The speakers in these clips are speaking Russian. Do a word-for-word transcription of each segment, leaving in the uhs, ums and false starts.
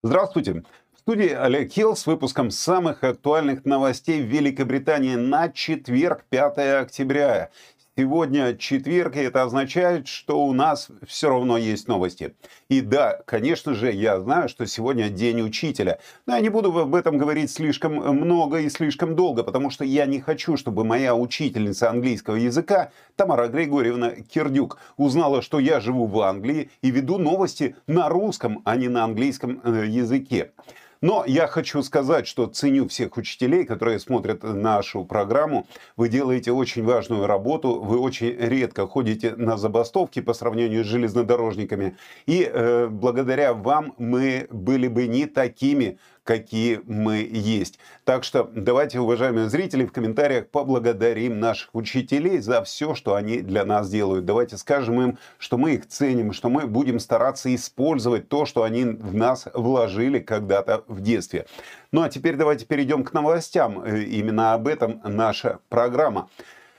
Здравствуйте! В студии Олег Хилл с выпуском самых актуальных новостей в Великобритании на четверг, пятое октября. Сегодня четверг, и это означает, что у нас все равно есть новости. И да, конечно же, я знаю, что сегодня День учителя. Но я не буду об этом говорить слишком много и слишком долго, потому что я не хочу, чтобы моя учительница английского языка Тамара Григорьевна Кирдюк узнала, что я живу в Англии и веду новости на русском, а не на английском языке. Но я хочу сказать, что ценю всех учителей, которые смотрят нашу программу. Вы делаете очень важную работу, вы очень редко ходите на забастовки по сравнению с железнодорожниками. И э, благодаря вам мы были бы не такими, какие мы есть. Так что давайте, уважаемые зрители, в комментариях поблагодарим наших учителей за все, что они для нас делают. Давайте скажем им, что мы их ценим, что мы будем стараться использовать то, что они в нас вложили когда-то в детстве. Ну а теперь давайте перейдем к новостям. Именно об этом наша программа.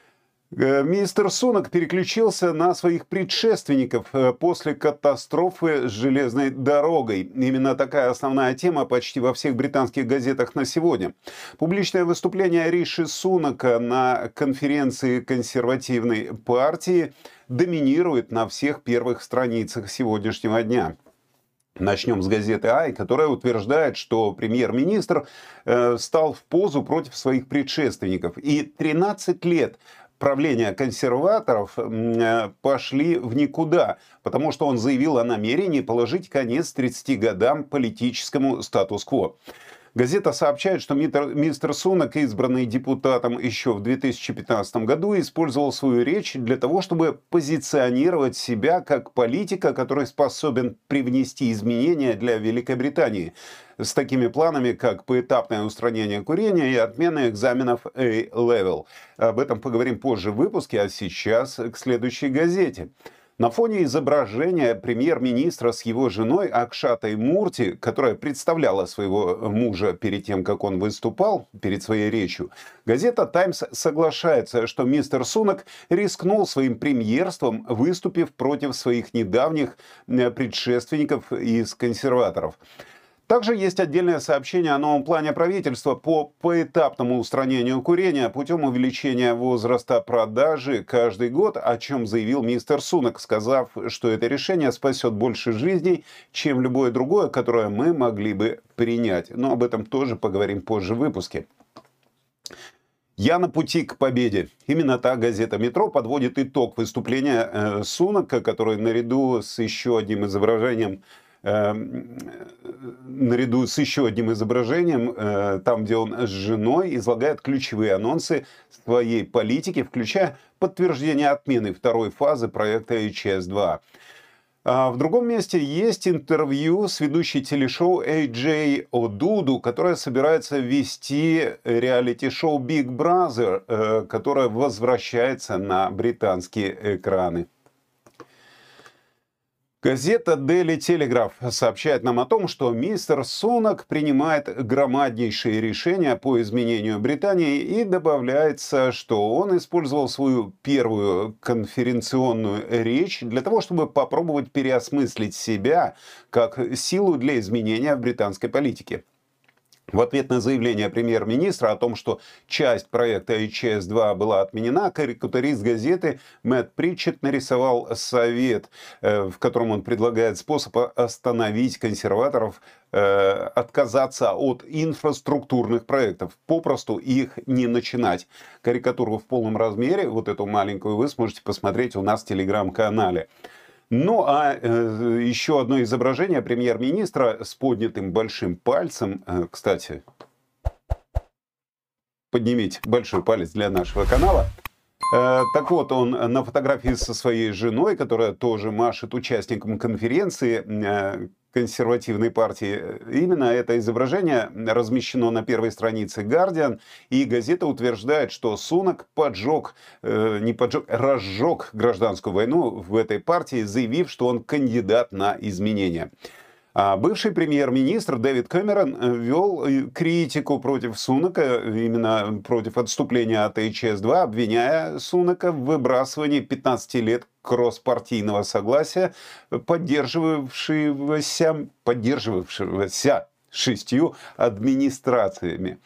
Мистер Сунак переключился на своих предшественников после катастрофы с железной дорогой. Именно такая основная тема почти во всех британских газетах на сегодня. Публичное выступление Риши Сунака на конференции консервативной партии доминирует на всех первых страницах сегодняшнего дня. Начнем с газеты «Ай», которая утверждает, что премьер-министр э, стал в позу против своих предшественников. И тринадцать лет правления консерваторов пошли в никуда, потому что он заявил о намерении положить конец тридцати годам политическому статус-кво. Газета сообщает, что мистер Сунак, избранный депутатом еще в две тысячи пятнадцатом году, использовал свою речь для того, чтобы позиционировать себя как политика, который способен привнести изменения для Великобритании с такими планами, как поэтапное устранение курения и отмена экзаменов A-Level. Об этом поговорим позже в выпуске, а сейчас к следующей газете. На фоне изображения премьер-министра с его женой Акшатой Мурти, которая представляла своего мужа перед тем, как он выступал, перед своей речью, газета «Таймс» соглашается, что мистер Сунак рискнул своим премьерством, выступив против своих недавних предшественников из консерваторов. Также есть отдельное сообщение о новом плане правительства по поэтапному устранению курения путем увеличения возраста продажи каждый год, о чем заявил мистер Сунак, сказав, что это решение спасет больше жизней, чем любое другое, которое мы могли бы принять. Но об этом тоже поговорим позже в выпуске. «Я на пути к победе». Именно так газета «Метро» подводит итог выступления э, Сунака, который наряду с еще одним изображением наряду с еще одним изображением, там, где он с женой, излагает ключевые анонсы своей политики, включая подтверждение отмены второй фазы проекта эйч эс два. А в другом месте есть интервью с ведущей телешоу Эй Джей Одуду, которая собирается вести реалити-шоу Big Brother, которое возвращается на британские экраны. Газета Daily Telegraph сообщает нам о том, что мистер Сунак принимает громаднейшие решения по изменению Британии, и добавляется, что он использовал свою первую конференционную речь для того, чтобы попробовать переосмыслить себя как силу для изменения в британской политике. В ответ на заявление премьер-министра о том, что часть проекта эйч эс два была отменена, карикатурист газеты Мэтт Притчетт нарисовал совет, в котором он предлагает способ остановить консерваторов, отказаться от инфраструктурных проектов, попросту их не начинать. Карикатуру в полном размере, вот эту маленькую, вы сможете посмотреть у нас в телеграм-канале. Ну, а э, еще одно изображение премьер-министра с поднятым большим пальцем. Э, кстати, поднимите большой палец для нашего канала. Э, так вот, он на фотографии со своей женой, которая тоже машет участникам конференции э, консервативной партии. Именно это изображение размещено на первой странице Guardian, и газета утверждает, что Сунак поджег, э, не поджег, разжег гражданскую войну в этой партии, заявив, что он кандидат на изменения. А бывший премьер-министр Дэвид Кэмерон вел критику против Сунака, именно против отступления от эйч эс два, обвиняя Сунака в выбрасывании пятнадцати лет кросс-партийного согласия, поддерживавшегося, поддерживавшегося шестью администрациями.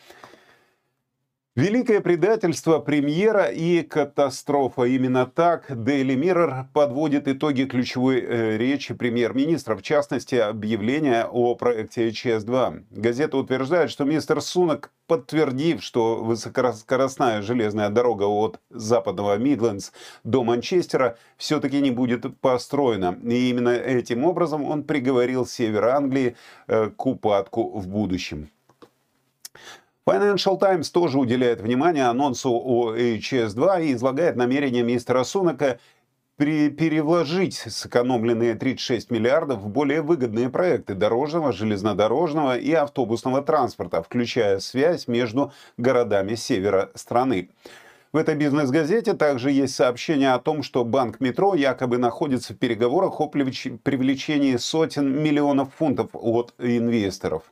Великое предательство премьера и катастрофа. Именно так Daily Mirror подводит итоги ключевой э, речи премьер-министра, в частности, объявления о проекте эйч эс два. Газета утверждает, что мистер Сунак, подтвердив, что высокоскоростная железная дорога от западного Мидлендс до Манчестера все-таки не будет построена. И именно этим образом он приговорил север Англии э, к упадку в будущем. Financial Times тоже уделяет внимание анонсу о эйч эс два и излагает намерение мистера Сунака перевложить сэкономленные тридцать шесть миллиардов в более выгодные проекты дорожного, железнодорожного и автобусного транспорта, включая связь между городами севера страны. В этой бизнес-газете также есть сообщение о том, что банк Метро якобы находится в переговорах о привлечении сотен миллионов фунтов от инвесторов.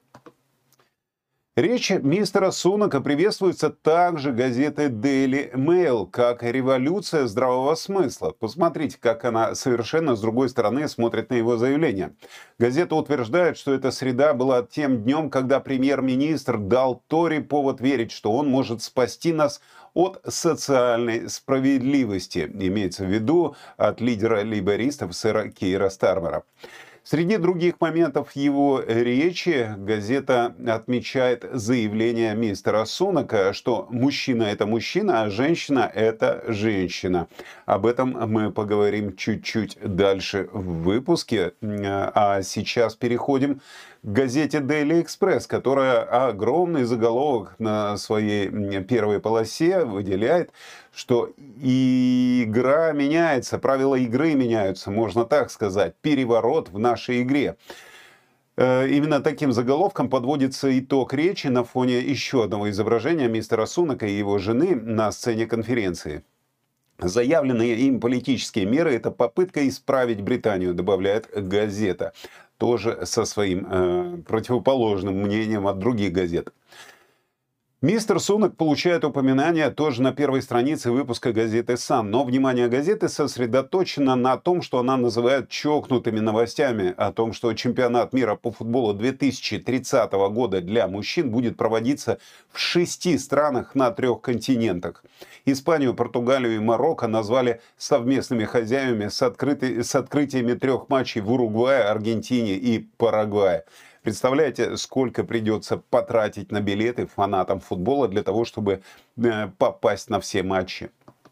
Речь мистера Сунака приветствуется также газетой Daily Mail как революция здравого смысла. Посмотрите, как она совершенно с другой стороны смотрит на его заявление. Газета утверждает, что эта среда была тем днем, когда премьер-министр дал Тори повод верить, что он может спасти нас от социальной справедливости. Имеется в виду от лидера лейбористов сэра Кейра Стармера. Среди других моментов его речи газета отмечает заявление мистера Сунака, что мужчина – это мужчина, а женщина – это женщина. Об этом мы поговорим чуть-чуть дальше в выпуске. А сейчас переходим к газете Daily Express, которая огромный заголовок на своей первой полосе выделяет, что игра меняется, правила игры меняются, можно так сказать, переворот в нашей игре. Именно таким заголовком подводится итог речи на фоне еще одного изображения мистера Сунака и его жены на сцене конференции. Заявленные им политические меры – это попытка исправить Британию, добавляет газета, тоже со своим э, противоположным мнением от других газет. Мистер Сунак получает упоминание тоже на первой странице выпуска газеты «Сан», но внимание газеты сосредоточено на том, что она называет чокнутыми новостями, о том, что чемпионат мира по футболу две тысячи тридцатого года для мужчин будет проводиться в шести странах на трех континентах. Испанию, Португалию и Марокко назвали совместными хозяевами с, открытой, с открытиями трех матчей в Уругвае, Аргентине и Парагвае. Представляете, сколько придется потратить на билеты фанатам футбола для того, чтобы попасть на все матчи?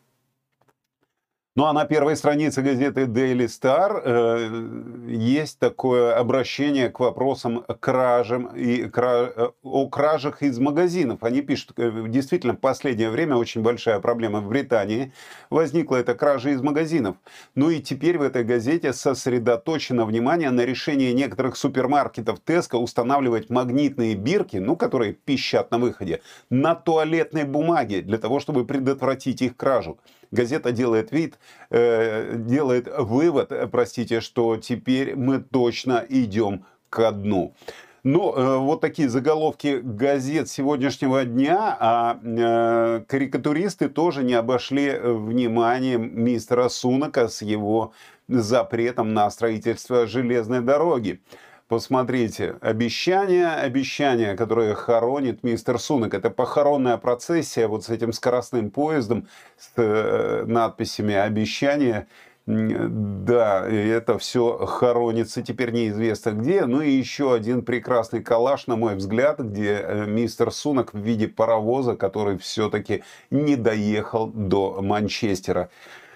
Ну а на первой странице газеты Daily Star э, есть такое обращение к вопросам кражам и кра... о кражах из магазинов. Они пишут, действительно, в последнее время очень большая проблема в Британии. Возникла эта кража из магазинов. Ну и теперь в этой газете сосредоточено внимание на решении некоторых супермаркетов Tesco устанавливать магнитные бирки, ну, которые пищат на выходе, на туалетной бумаге для того, чтобы предотвратить их кражу. Газета делает вид, э, делает вывод, простите, что теперь мы точно идем ко дну. Ну, э, вот такие заголовки газет сегодняшнего дня, а э, карикатуристы тоже не обошли вниманием мистера Сунака с его запретом на строительство железной дороги. Посмотрите, обещание, обещание, которое хоронит мистер Сунак. Это похоронная процессия вот с этим скоростным поездом, с э, надписями «Обещание». Да, это все хоронится теперь неизвестно где. Ну и еще один прекрасный коллаж, на мой взгляд, где мистер Сунак в виде паровоза, который все-таки не доехал до Манчестера.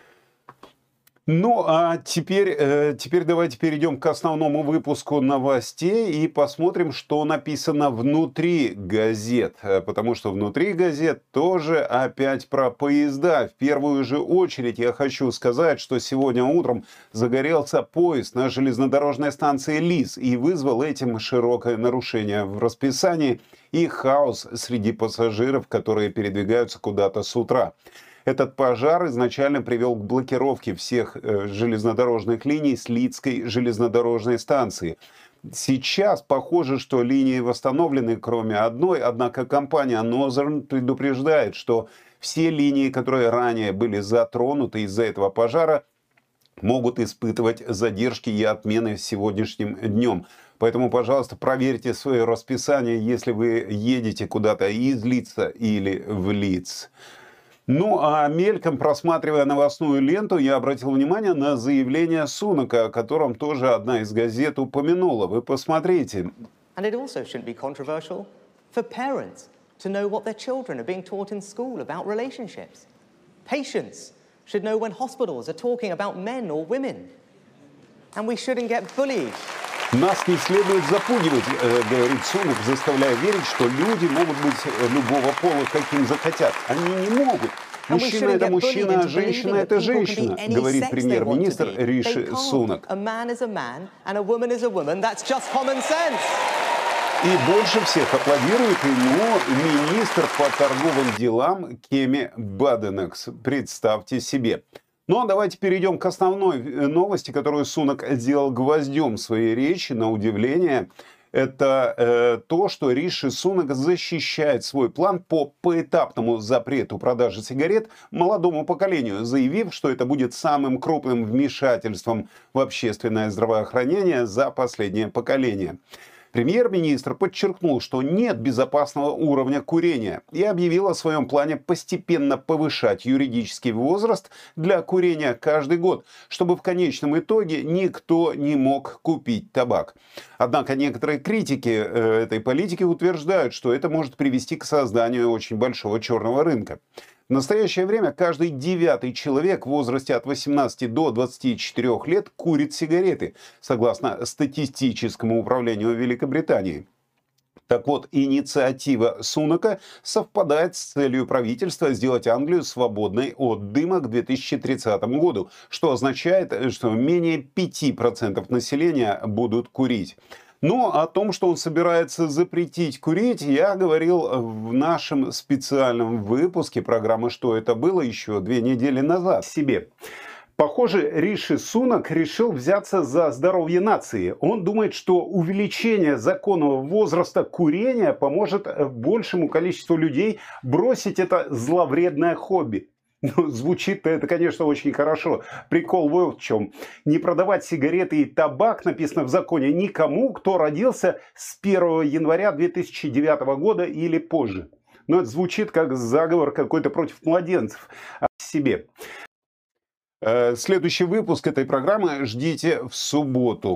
Ну, а теперь, э, теперь давайте перейдем к основному выпуску новостей и посмотрим, что написано внутри газет. Потому что внутри газет тоже опять про поезда. В первую же очередь я хочу сказать, что сегодня утром загорелся поезд на железнодорожной станции Лис и вызвал этим широкое нарушение в расписании и хаос среди пассажиров, которые передвигаются куда-то с утра. Этот пожар изначально привел к блокировке всех э, железнодорожных линий с Лидской железнодорожной станции. Сейчас похоже, что линии восстановлены, кроме одной, однако компания Northern предупреждает, что все линии, которые ранее были затронуты из-за этого пожара, могут испытывать задержки и отмены сегодняшним днем. Поэтому, пожалуйста, проверьте свое расписание, если вы едете куда-то из Лидса или в Лидс. Ну, а мельком просматривая новостную ленту, я обратил внимание на заявление Сунака, о котором тоже одна из газет упомянула. Вы посмотрите. And it also shouldn't be controversial for parents to know what their children are being taught in school about relationships. Patients should know when hospitals are talking about men or women. And we shouldn't get bullied. Нас не следует запугивать, говорит Сунак, заставляя верить, что люди могут быть любого пола, каким захотят. Они не могут. Мужчина – это мужчина, а женщина – это женщина, говорит премьер-министр Риши Сунак. И больше всех аплодирует ему министр по торговым делам Кеми Баденекс. Представьте себе. Ну а давайте перейдем к основной новости, которую Сунак сделал гвоздем своей речи, на удивление. Это э, то, что Риши Сунак защищает свой план по поэтапному запрету продажи сигарет молодому поколению, заявив, что это будет самым крупным вмешательством в общественное здравоохранение за последнее поколение. Премьер-министр подчеркнул, что нет безопасного уровня курения и объявил о своем плане постепенно повышать юридический возраст для курения каждый год, чтобы в конечном итоге никто не мог купить табак. Однако некоторые критики этой политики утверждают, что это может привести к созданию очень большого черного рынка. В настоящее время каждый девятый человек в возрасте от восемнадцати до двадцати четырёх лет курит сигареты, согласно статистическому управлению Великобритании. Так вот, инициатива Сунака совпадает с целью правительства сделать Англию свободной от дыма к две тысячи тридцатому году, что означает, что менее пяти процентов населения будут курить. Но о том, что он собирается запретить курить, я говорил в нашем специальном выпуске программы «Что это было» еще две недели назад себе. Похоже, Риши Сунак решил взяться за здоровье нации. Он думает, что увеличение законного возраста курения поможет большему количеству людей бросить это зловредное хобби. Ну, звучит это, конечно, очень хорошо. Прикол вот в чем. Не продавать сигареты и табак, написано в законе, никому, кто родился с первого января две тысячи девятого года или позже. Но это звучит как заговор какой-то против младенцев о себе. Следующий выпуск этой программы ждите в субботу.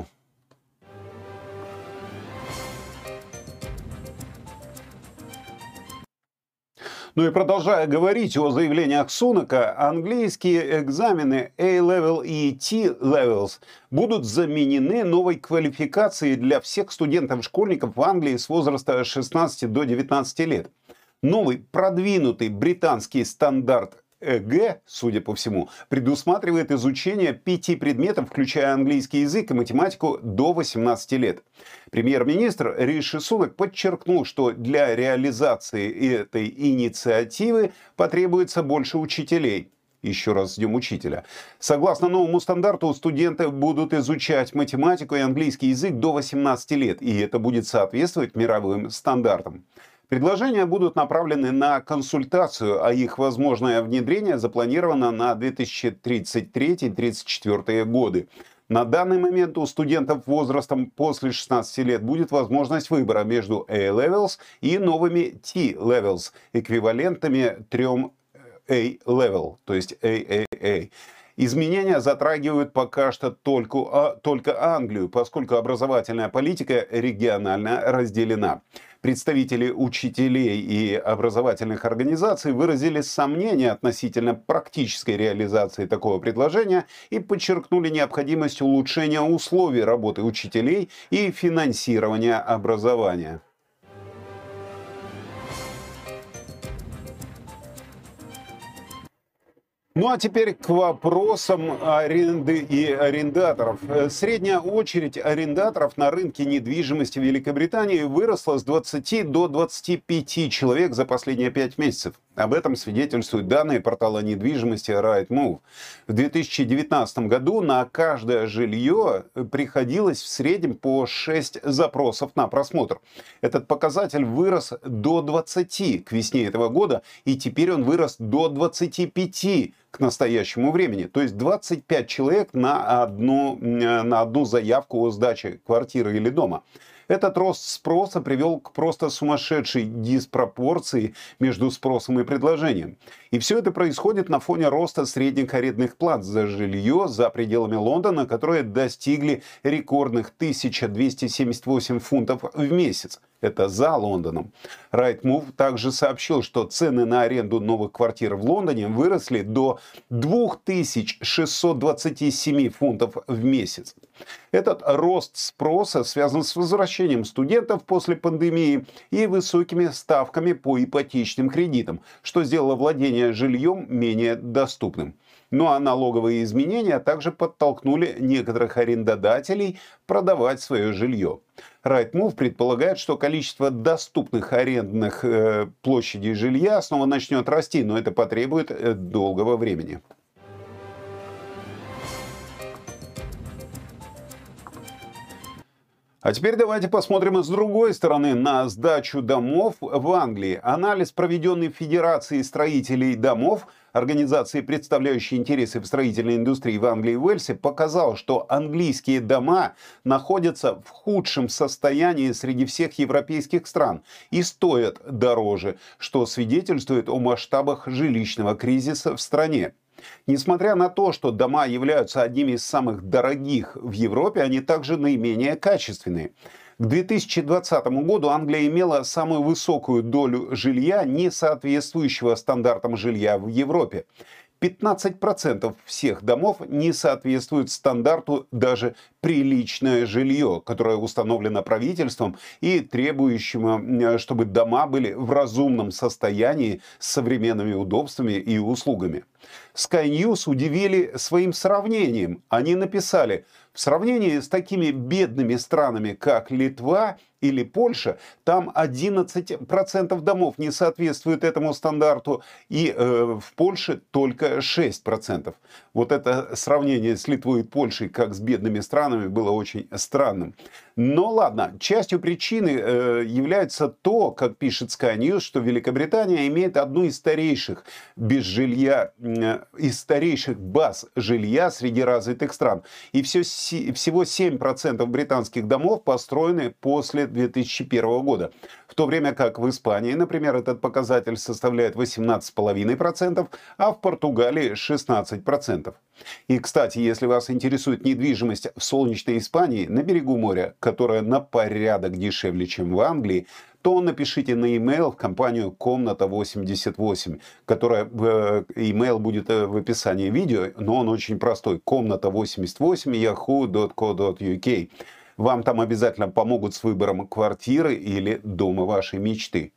Ну и продолжая говорить о заявлениях Сунака, английские экзамены A-Level и T-Levels будут заменены новой квалификацией для всех студентов-школьников в Англии с возраста шестнадцати до девятнадцати лет. Новый продвинутый британский стандарт ЕГЭ, судя по всему, предусматривает изучение пяти предметов, включая английский язык и математику, до восемнадцати лет. Премьер-министр Риши Сунак подчеркнул, что для реализации этой инициативы потребуется больше учителей. Еще раз ждем учителя. Согласно новому стандарту, студенты будут изучать математику и английский язык до восемнадцати лет, и это будет соответствовать мировым стандартам. Предложения будут направлены на консультацию, а их возможное внедрение запланировано на две тысячи тридцать третий — две тысячи тридцать четвёртый годы. На данный момент у студентов возрастом после шестнадцати лет будет возможность выбора между A-Levels и новыми T-Levels, эквивалентами трем A-Level, то есть A A A. Изменения затрагивают пока что только, только Англию, поскольку образовательная политика регионально разделена. Представители учителей и образовательных организаций выразили сомнения относительно практической реализации такого предложения и подчеркнули необходимость улучшения условий работы учителей и финансирования образования. Ну а теперь к вопросам аренды и арендаторов. Средняя очередь арендаторов на рынке недвижимости в Великобритании выросла с двадцати до двадцати пяти человек за последние пять месяцев. Об этом свидетельствуют данные портала недвижимости Rightmove. В две тысячи девятнадцатом году на каждое жилье приходилось в среднем по шесть запросов на просмотр. Этот показатель вырос до двадцати к весне этого года, и теперь он вырос до двадцати пяти к настоящему времени. То есть двадцать пять человек на одну, на одну заявку о сдаче квартиры или дома. Этот рост спроса привел к просто сумасшедшей диспропорции между спросом и предложением. И все это происходит на фоне роста средних арендных плат за жилье за пределами Лондона, которые достигли рекордных тысяча двести семьдесят восемь фунтов в месяц. Это за Лондоном. Rightmove также сообщил, что цены на аренду новых квартир в Лондоне выросли до две тысячи шестьсот двадцать семь фунтов в месяц. Этот рост спроса связан с возвращением студентов после пандемии и высокими ставками по ипотечным кредитам, что сделало владение жильем менее доступным. Ну а налоговые изменения также подтолкнули некоторых арендодателей продавать свое жилье. Rightmove предполагает, что количество доступных арендных э, площадей жилья снова начнет расти, но это потребует э, долгого времени. А теперь давайте посмотрим с другой стороны на сдачу домов в Англии. Анализ, проведенный Федерацией строителей домов, организации, представляющей интересы в строительной индустрии в Англии и Уэльсе, показал, что английские дома находятся в худшем состоянии среди всех европейских стран и стоят дороже, что свидетельствует о масштабах жилищного кризиса в стране. Несмотря на то, что дома являются одними из самых дорогих в Европе, они также наименее качественные. К две тысячи двадцатому году Англия имела самую высокую долю жилья, не соответствующего стандартам жилья в Европе. пятнадцать процентов всех домов не соответствуют стандарту даже приличное жилье, которое установлено правительством и требующим, чтобы дома были в разумном состоянии с современными удобствами и услугами. Sky News удивили своим сравнением. Они написали: в сравнении с такими бедными странами, как Литва или Польша, там одиннадцать процентов домов не соответствуют этому стандарту, и э, в Польше только шесть процентов. Вот это сравнение с Литвой и Польшей, как с бедными странами, было очень странным. Но ладно, частью причины э, является то, как пишет Sky News, что Великобритания имеет одну из старейших без жилья, э, из старейших баз жилья среди развитых стран. И все, всего семь процентов британских домов построены после две тысячи первого года. В то время как в Испании, например, этот показатель составляет восемнадцать целых пять десятых процента, а в Португалии шестнадцать процентов. И, кстати, если вас интересует недвижимость в солнечной Испании на берегу моря, которая на порядок дешевле, чем в Англии, то напишите на e-mail в компанию комната восемьдесят восемь, которая, e-mail будет в описании видео, но он очень простой. комната восемьдесят восемь yahoo точка ко точка uk. Вам там обязательно помогут с выбором квартиры или дома вашей мечты.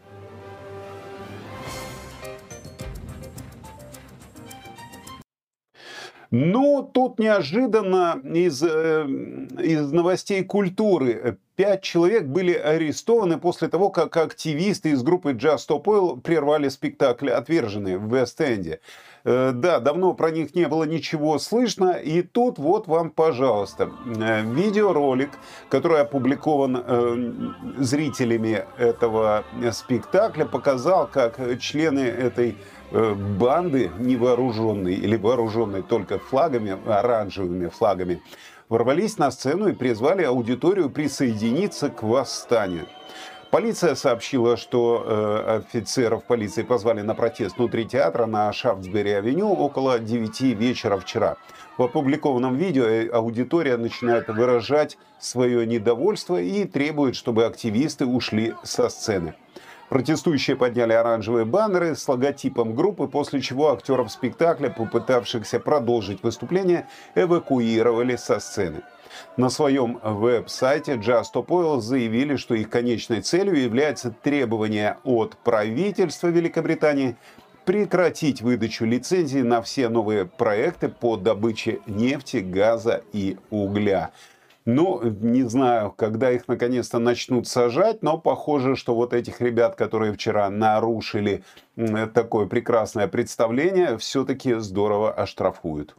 Ну, тут неожиданно из, э, из новостей культуры пять человек были арестованы после того, как активисты из группы Just Stop Oil прервали спектакль «Отверженные» в Вест-Энде. Э, да, давно про них не было ничего слышно, и тут вот вам, пожалуйста, э, видеоролик, который опубликован э, зрителями этого спектакля, показал, как члены этой банды невооруженные или вооруженные только флагами, оранжевыми флагами, ворвались на сцену и призвали аудиторию присоединиться к восстанию. Полиция сообщила, что э, офицеров полиции позвали на протест внутри театра на Шафтсбери-авеню около девяти вечера вчера. В опубликованном видео аудитория начинает выражать свое недовольство и требует, чтобы активисты ушли со сцены. Протестующие подняли оранжевые баннеры с логотипом группы, после чего актеров спектакля, попытавшихся продолжить выступление, эвакуировали со сцены. На своем веб-сайте Just Stop Oil заявили, что их конечной целью является требование от правительства Великобритании прекратить выдачу лицензий на все новые проекты по добыче нефти, газа и угля. Ну, не знаю, когда их наконец-то начнут сажать, но похоже, что вот этих ребят, которые вчера нарушили такое прекрасное представление, все-таки здорово оштрафуют.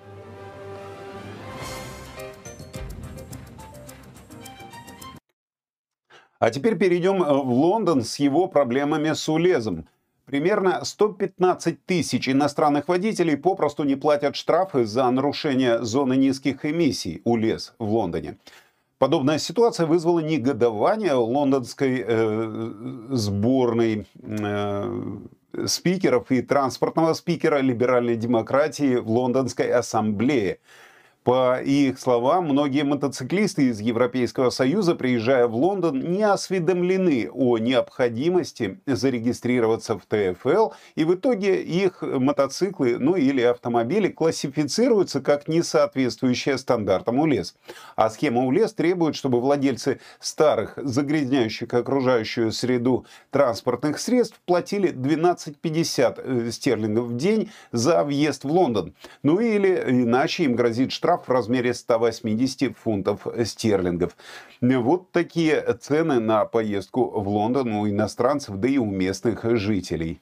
А теперь перейдем в Лондон с его проблемами с УЛЕЗом. Примерно сто пятнадцать тысяч иностранных водителей попросту не платят штрафы за нарушение зоны низких эмиссий УЛЕЗ в Лондоне. Подобная ситуация вызвала негодование лондонской э, сборной э, спикеров и транспортного спикера либеральной демократии в Лондонской ассамблее. По их словам, многие мотоциклисты из Европейского Союза, приезжая в Лондон, не осведомлены о необходимости зарегистрироваться в тэ эф эл, и в итоге их мотоциклы, ну или автомобили, классифицируются как несоответствующие стандартам УЛЕЗ. А схема УЛЕЗ требует, чтобы владельцы старых, загрязняющих окружающую среду транспортных средств платили двенадцать пятьдесят стерлингов в день за въезд в Лондон. Ну или иначе им грозит штраф в размере ста восьмидесяти фунтов стерлингов. Вот такие цены на поездку в Лондон у иностранцев, да и у местных жителей.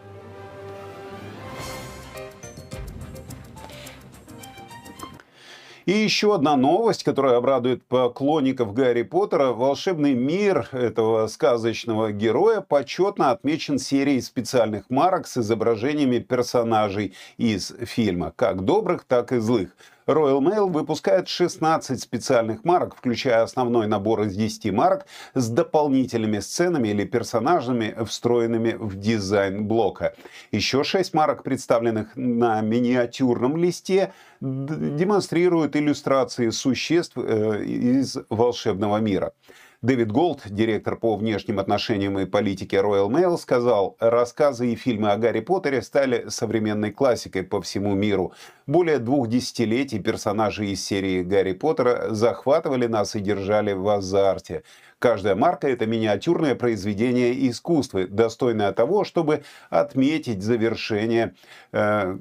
И еще одна новость, которая обрадует поклонников Гарри Поттера. Волшебный мир этого сказочного героя почетно отмечен серией специальных марок с изображениями персонажей из фильма, как добрых, так и злых. Royal Mail выпускает шестнадцать специальных марок, включая основной набор из десяти марок с дополнительными сценами или персонажами, встроенными в дизайн блока. Еще шесть марок, представленных на миниатюрном листе, демонстрируют иллюстрации существ из волшебного мира. Дэвид Голд, директор по внешним отношениям и политике Royal Mail, сказал: рассказы и фильмы о Гарри Поттере стали современной классикой по всему миру. Более двух десятилетий персонажи из серии Гарри Поттера захватывали нас и держали в азарте. Каждая марка – это миниатюрное произведение искусства, достойное того, чтобы отметить завершение э,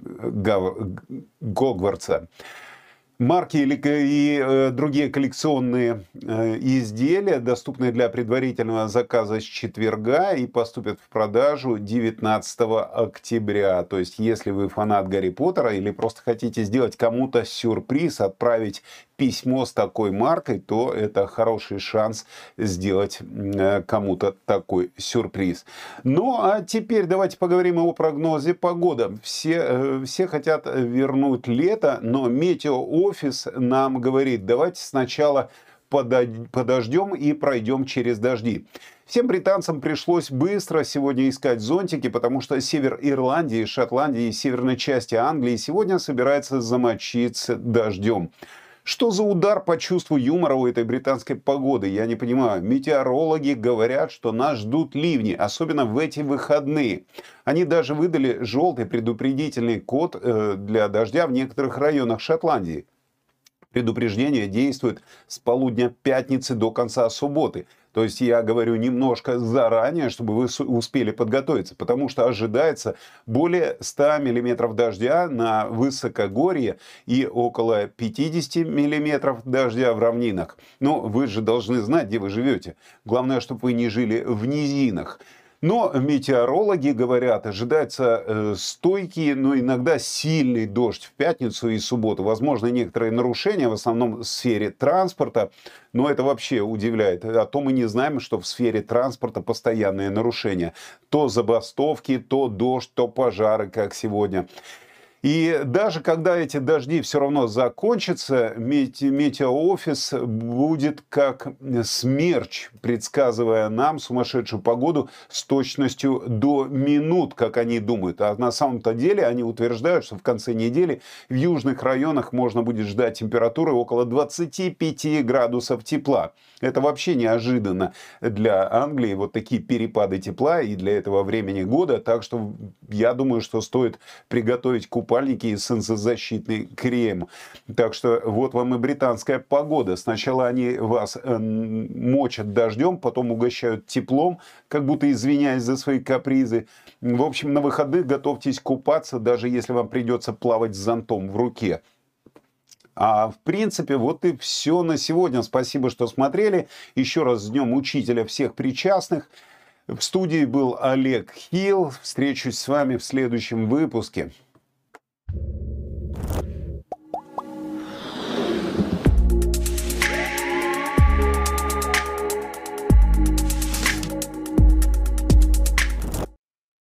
Гогвартса. Марки и э, другие коллекционные э, изделия доступны для предварительного заказа с четверга и поступят в продажу девятнадцатого октября. То есть, если вы фанат Гарри Поттера или просто хотите сделать кому-то сюрприз, отправить письмо с такой маркой, то это хороший шанс сделать э, кому-то такой сюрприз. Ну, а теперь давайте поговорим о прогнозе погоды. Все, э, все хотят вернуть лето, но метеоофис Офис нам говорит: давайте сначала подождем и пройдем через дожди. Всем британцам пришлось быстро сегодня искать зонтики, потому что север Ирландии, Шотландии и северной части Англии сегодня собирается замочиться дождем. Что за удар по чувству юмора у этой британской погоды, я не понимаю. Метеорологи говорят, что нас ждут ливни, особенно в эти выходные. Они даже выдали желтый предупредительный код для дождя в некоторых районах Шотландии. Предупреждение действует с полудня пятницы до конца субботы. То есть я говорю немножко заранее, чтобы вы успели подготовиться, потому что ожидается более ста миллиметров дождя на высокогорье и около пятидесяти миллиметров дождя в равнинах. Но вы же должны знать, где вы живете. Главное, чтобы вы не жили в низинах. Но метеорологи говорят, ожидается э, стойкий, но иногда сильный дождь в пятницу и субботу. Возможно, некоторые нарушения, в основном в сфере транспорта, но это вообще удивляет. А то мы не знаем, что в сфере транспорта постоянные нарушения. То забастовки, то дождь, то пожары, как сегодня. И даже когда эти дожди все равно закончатся, метеоофис будет как смерч, предсказывая нам сумасшедшую погоду с точностью до минут, как они думают. А на самом-то деле они утверждают, что в конце недели в южных районах можно будет ждать температуры около двадцати пяти градусов тепла. Это вообще неожиданно для Англии, вот такие перепады тепла и для этого времени года. Так что я думаю, что стоит приготовить купальники и солнцезащитный крем. Так что вот вам и британская погода. Сначала они вас э, мочат дождем, потом угощают теплом, как будто извиняясь за свои капризы. В общем, на выходных готовьтесь купаться, даже если вам придется плавать с зонтом в руке. А в принципе, вот и все на сегодня. Спасибо, что смотрели. Еще раз с Днем Учителя всех причастных. В студии был Олег Хилл. Встречусь с вами в следующем выпуске.